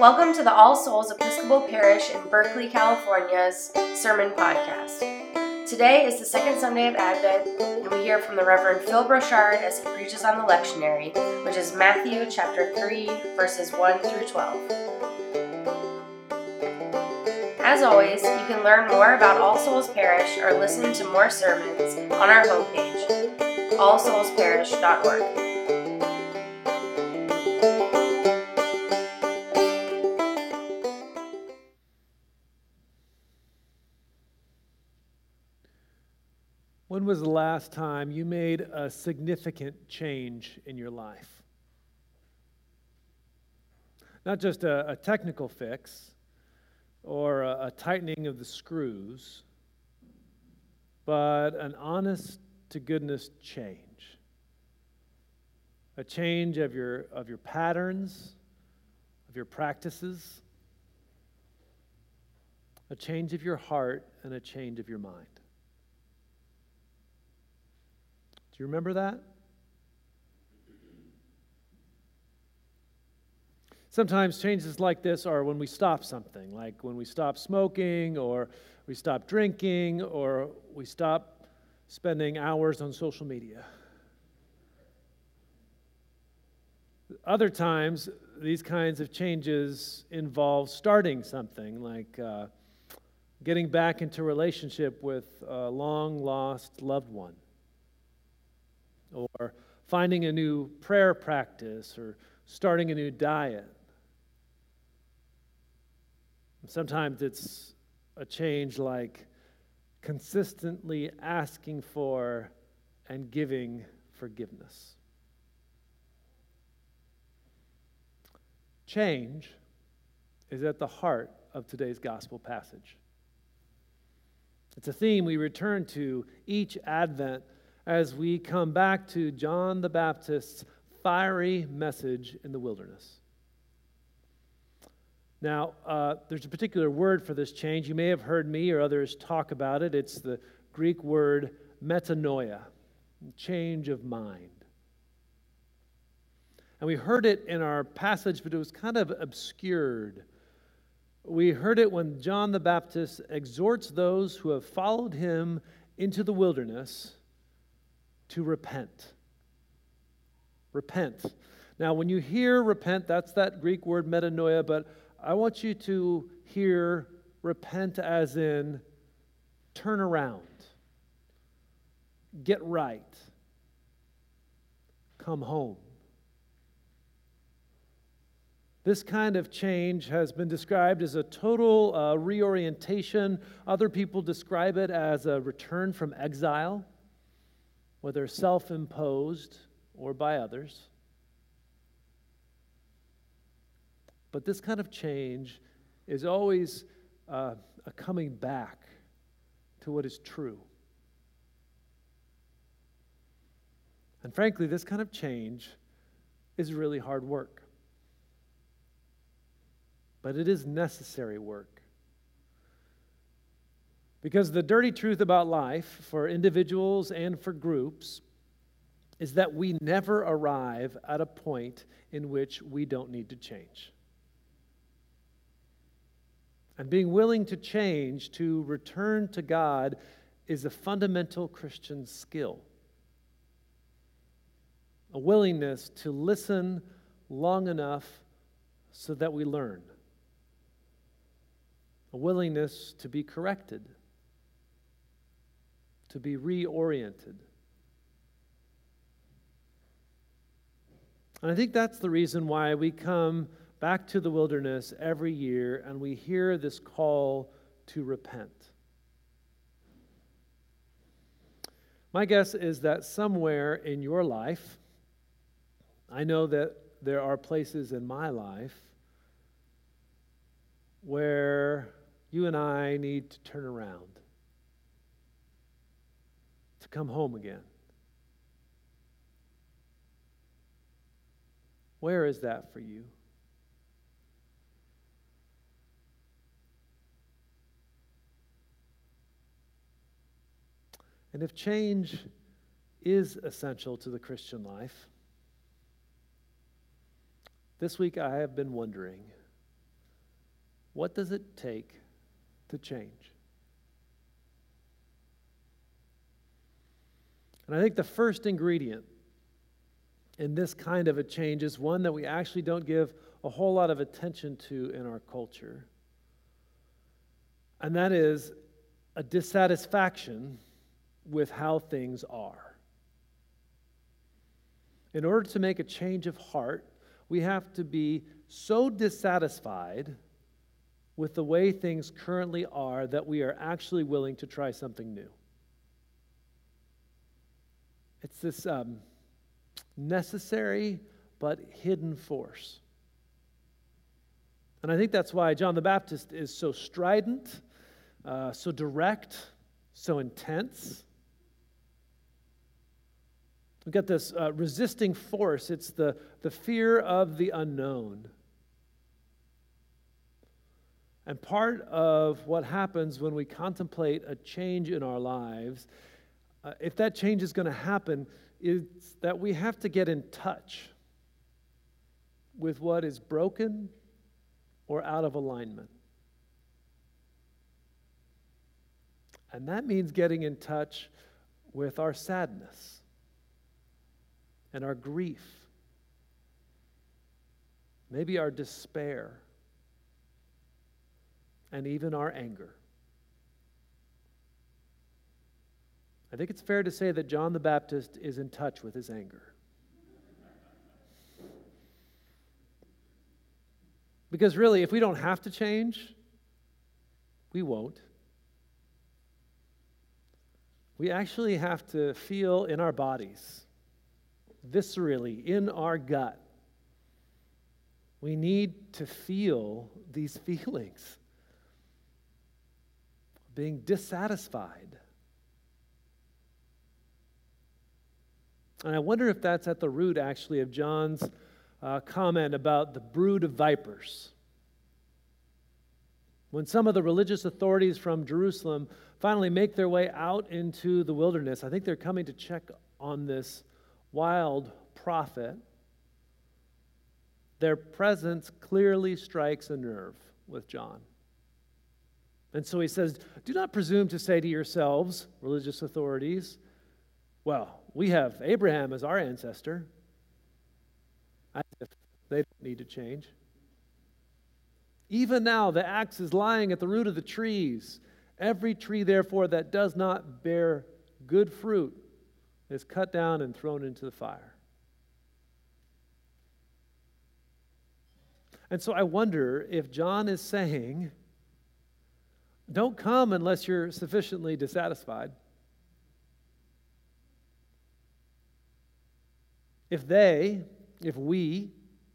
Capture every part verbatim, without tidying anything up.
Welcome to the All Souls Episcopal Parish in Berkeley, California's Sermon Podcast. Today is the second Sunday of Advent, and we hear from the Reverend Phil Brochard as he preaches on the lectionary, which is Matthew chapter three, verses one through twelve. As always, you can learn more about All Souls Parish or listen to more sermons on our homepage, all souls parish dot org. When was the last time you made a significant change in your life? Not just a, a technical fix or a, a tightening of the screws, but an honest-to-goodness change. A change of your, of your patterns, of your practices, a change of your heart, and a change of your mind. Do you remember that? Sometimes changes like this are when we stop something, like when we stop smoking, or we stop drinking, or we stop spending hours on social media. Other times, these kinds of changes involve starting something, like uh, getting back into relationship with a long-lost loved one, or finding a new prayer practice, or starting a new diet. And sometimes it's a change like consistently asking for and giving forgiveness. Change is at the heart of today's gospel passage. It's a theme we return to each Advent as we come back to John the Baptist's fiery message in the wilderness. Now, uh, there's a particular word for this change. You may have heard me or others talk about it. It's the Greek word metanoia, change of mind. And we heard it in our passage, but it was kind of obscured. We heard it when John the Baptist exhorts those who have followed him into the wilderness to repent. Repent. Now, when you hear repent, that's that Greek word metanoia, but I want you to hear repent as in turn around, get right, come home. This kind of change has been described as a total uh, reorientation. Other people describe it as a return from exile, whether self-imposed or by others. But this kind of change is always uh, a coming back to what is true. And frankly, this kind of change is really hard work. But it is necessary work. Because the dirty truth about life, for individuals and for groups, is that we never arrive at a point in which we don't need to change. And being willing to change, to return to God, is a fundamental Christian skill. A willingness to listen long enough so that we learn. A willingness to be corrected, to be reoriented. And I think that's the reason why we come back to the wilderness every year and we hear this call to repent. My guess is that somewhere in your life, I know that there are places in my life where you and I need to turn around, to come home again. Where is that for you? And if change is essential to the Christian life, this week I have been wondering, What does it take to change? And I think the first ingredient in this kind of a change is one that we actually don't give a whole lot of attention to in our culture. And that is a dissatisfaction with how things are. In order to make a change of heart, we have to be so dissatisfied with the way things currently are that we are actually willing to try something new. It's this um, necessary but hidden force. And I think that's why John the Baptist is so strident, uh, so direct, so intense. We've got this uh, resisting force. It's the, the fear of the unknown. And part of what happens when we contemplate a change in our lives, uh, if that change is going to happen, is that we have to get in touch with what is broken or out of alignment. And that means getting in touch with our sadness and our grief, maybe our despair, and even our anger. I think it's fair to say that John the Baptist is in touch with his anger. Because really, if we don't have to change, we won't. We actually have to feel in our bodies, viscerally, in our gut. We need to feel these feelings. Being dissatisfied. And I wonder if that's at the root, actually, of John's uh, comment about the brood of vipers. When some of the religious authorities from Jerusalem finally make their way out into the wilderness, I think they're coming to check on this wild prophet. Their presence clearly strikes a nerve with John. And so he says, do not presume to say to yourselves, religious authorities, well, we have Abraham as our ancestor. As if they don't need to change. Even now the axe is lying at the root of the trees. Every tree, therefore, that does not bear good fruit is cut down and thrown into the fire. And so I wonder if John is saying, don't come unless you're sufficiently dissatisfied. If they, if we,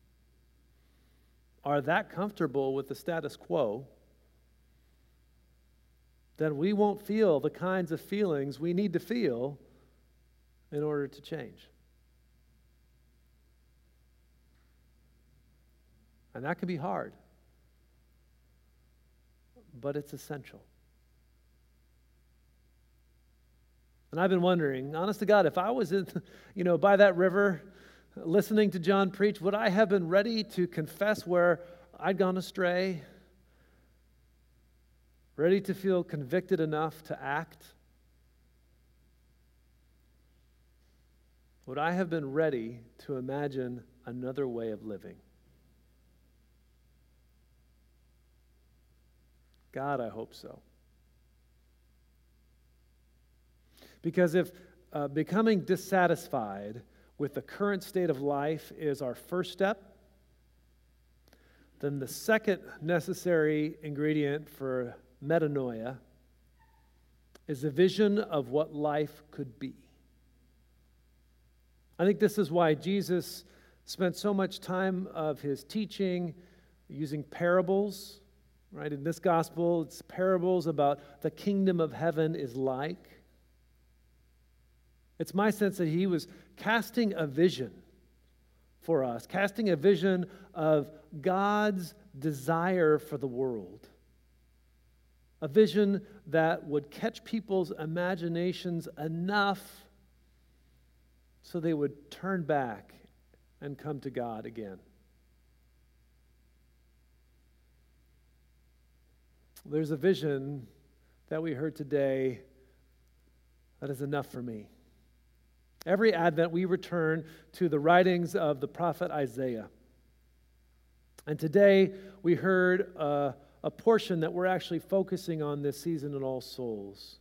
are that comfortable with the status quo, then we won't feel the kinds of feelings we need to feel in order to change. And that can be hard, but it's essential. And I've been wondering, honest to God, if I was in, you know, by that river listening to John preach, would I have been ready to confess where I'd gone astray? Ready to feel convicted enough to act? Would I have been ready to imagine another way of living? God, I hope so. Because if uh, becoming dissatisfied with the current state of life is our first step, then the second necessary ingredient for metanoia is a vision of what life could be. I think this is why Jesus spent so much time of his teaching using parables, right? In this gospel, it's parables about the kingdom of heaven is like. It's my sense that he was casting a vision for us, casting a vision of God's desire for the world. A vision that would catch people's imaginations enough so they would turn back and come to God again. There's a vision that we heard today that is enough for me. Every Advent, we return to the writings of the prophet Isaiah. And today, we heard a, a portion that we're actually focusing on this season in All Souls.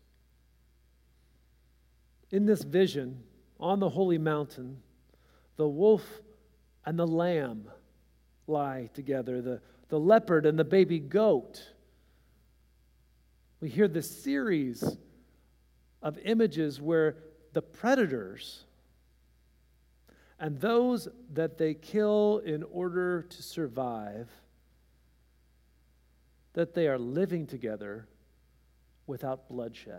In this vision, on the holy mountain, the wolf and the lamb lie together, the, the leopard and the baby goat. We hear this series of images where the predators and those that they kill in order to survive, that they are living together without bloodshed.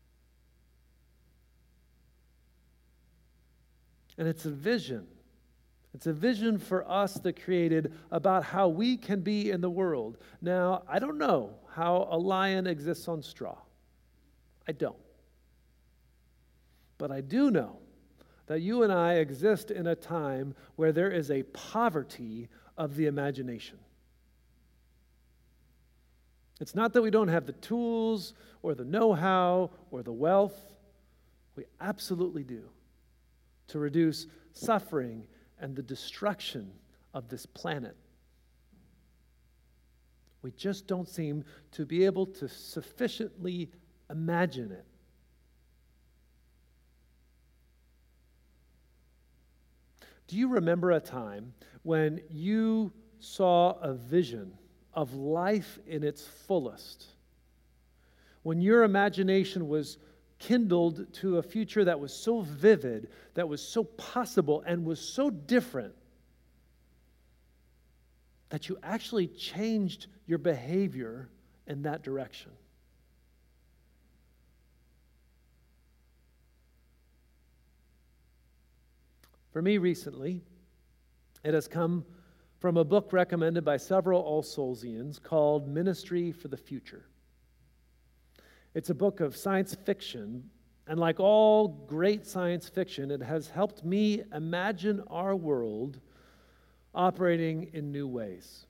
And it's a vision. It's a vision for us that created about how we can be in the world. Now, I don't know how a lion exists on straw. I don't. But I do know that you and I exist in a time where there is a poverty of the imagination. It's not that we don't have the tools or the know-how or the wealth. We absolutely do, to reduce suffering and the destruction of this planet. We just don't seem to be able to sufficiently imagine it. Do you remember a time when you saw a vision of life in its fullest? When your imagination was kindled to a future that was so vivid, that was so possible, and was so different that you actually changed your behavior in that direction? For me recently, it has come from a book recommended by several All Soulsians called Ministry for the Future. It's a book of science fiction, and like all great science fiction, it has helped me imagine our world operating in new ways.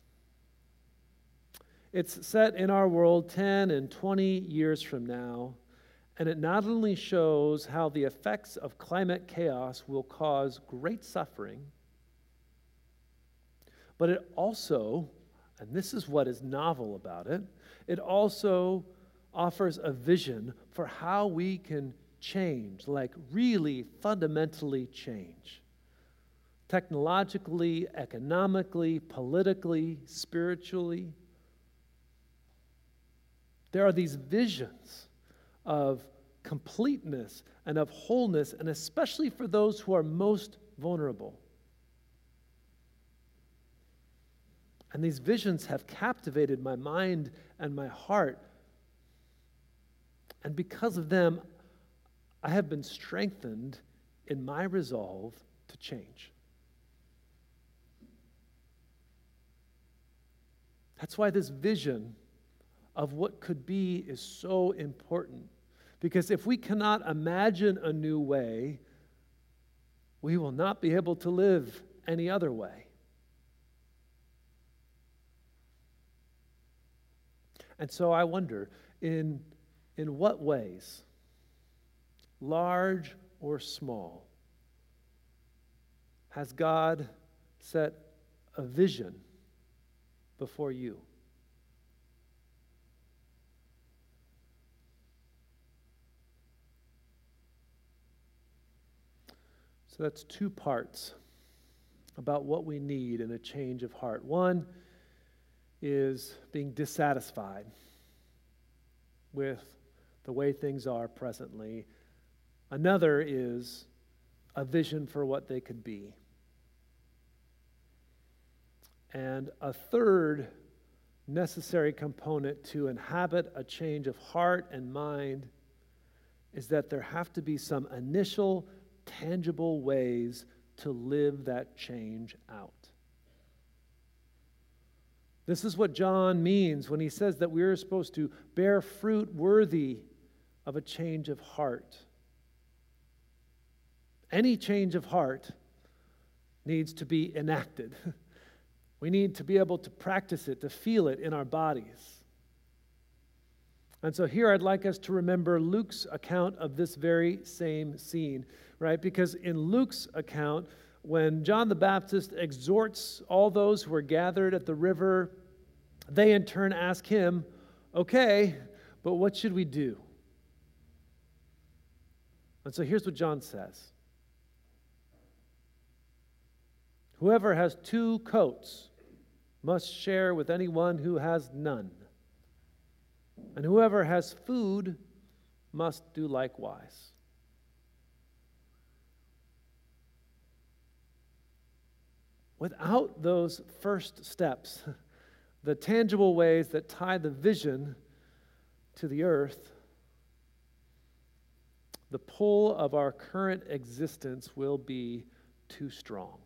It's set in our world ten and twenty years from now, and it not only shows how the effects of climate chaos will cause great suffering, but it also, and this is what is novel about it, it also offers a vision for how we can change, like really fundamentally change. Technologically, economically, politically, spiritually. There are these visions of completeness and of wholeness, and especially for those who are most vulnerable. And these visions have captivated my mind and my heart. And because of them, I have been strengthened in my resolve to change. That's why this vision of what could be is so important. Because if we cannot imagine a new way, we will not be able to live any other way. And so I wonder, in, in what ways, large or small, has God set a vision before you? So that's two parts about what we need in a change of heart. One is being dissatisfied with the way things are presently. Another is a vision for what they could be. And a third necessary component to inhabit a change of heart and mind is that there have to be some initial tangible ways to live that change out. This is what John means when he says that we are supposed to bear fruit worthy of a change of heart. Any change of heart needs to be enacted. We need to be able to practice it, to feel it in our bodies. And so here I'd like us to remember Luke's account of this very same scene, right? Because in Luke's account, when John the Baptist exhorts all those who are gathered at the river, they in turn ask him, okay, but what should we do? And so here's what John says. Whoever has two coats must share with anyone who has none. And whoever has food must do likewise. Without those first steps, the tangible ways that tie the vision to the earth, the pull of our current existence will be too strong.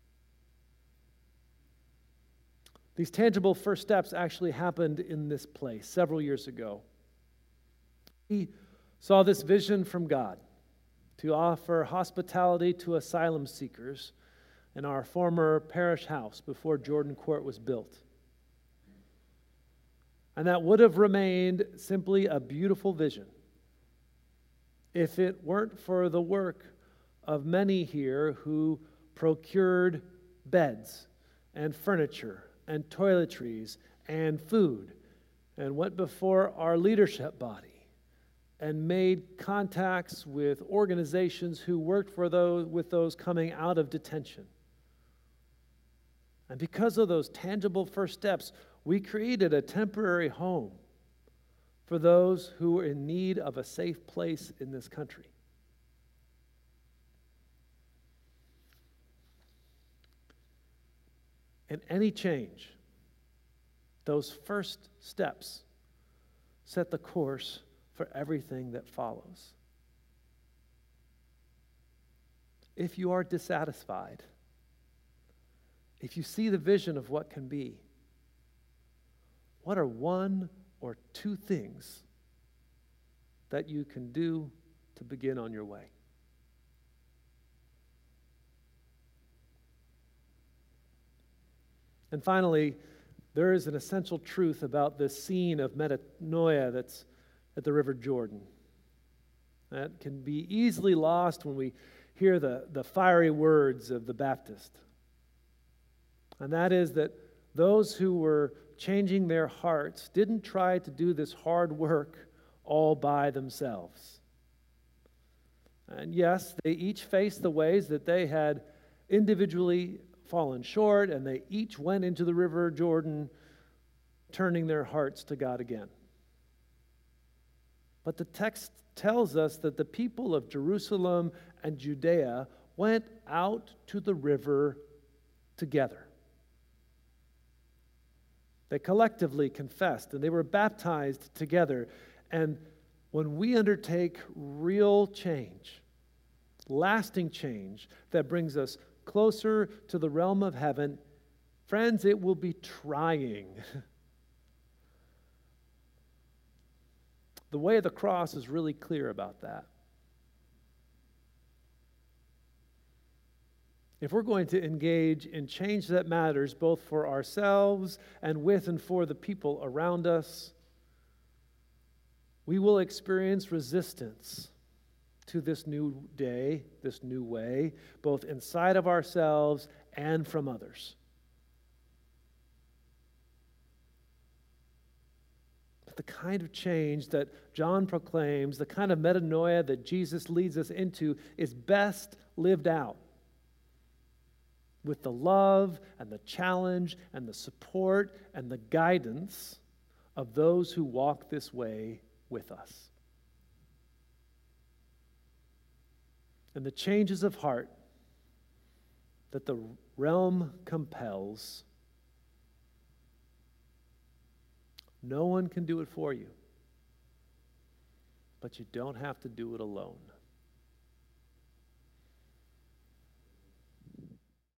These tangible first steps actually happened in this place several years ago. He saw this vision from God to offer hospitality to asylum seekers in our former parish house before Jordan Court was built. And that would have remained simply a beautiful vision if it weren't for the work of many here who procured beds and furniture and toiletries and food and went before our leadership body and made contacts with organizations who worked for those with those coming out of detention. And because of those tangible first steps, we created a temporary home for those who were in need of a safe place in this country. And any change, those first steps set the course for everything that follows. If you are dissatisfied, if you see the vision of what can be, what are one or two things that you can do to begin on your way? And finally, there is an essential truth about this scene of metanoia that's at the River Jordan that can be easily lost when we hear the, the fiery words of the Baptist. And that is that those who were changing their hearts didn't try to do this hard work all by themselves. And yes, they each faced the ways that they had individually fallen short, and they each went into the River Jordan, turning their hearts to God again. But the text tells us that the people of Jerusalem and Judea went out to the river together. They collectively confessed, and they were baptized together. And when we undertake real change, lasting change that brings us closer to the realm of heaven, friends, it will be trying. The way of the cross is really clear about that. If we're going to engage in change that matters both for ourselves and with and for the people around us, we will experience resistance to this new day, this new way, both inside of ourselves and from others. But the kind of change that John proclaims, the kind of metanoia that Jesus leads us into, is best lived out with the love and the challenge and the support and the guidance of those who walk this way with us. And the changes of heart that the realm compels, no one can do it for you, but you don't have to do it alone.